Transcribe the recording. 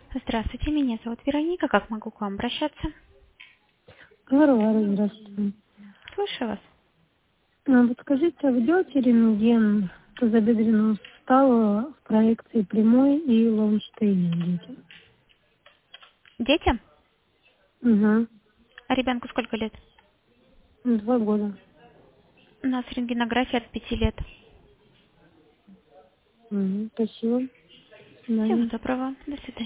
Здравствуйте, меня зовут Вероника. Как могу к вам обращаться? Варвара, здравствуйте. Слушаю вас. Вот скажите, а вы делаете рентген тазобедренного сустава в проекции прямой и Лоунштейна детям? Детям? Угу. А ребенку сколько лет? 2 года. У нас рентгенография от 5 лет. Спасибо. До Всего свидания. доброго. До свидания.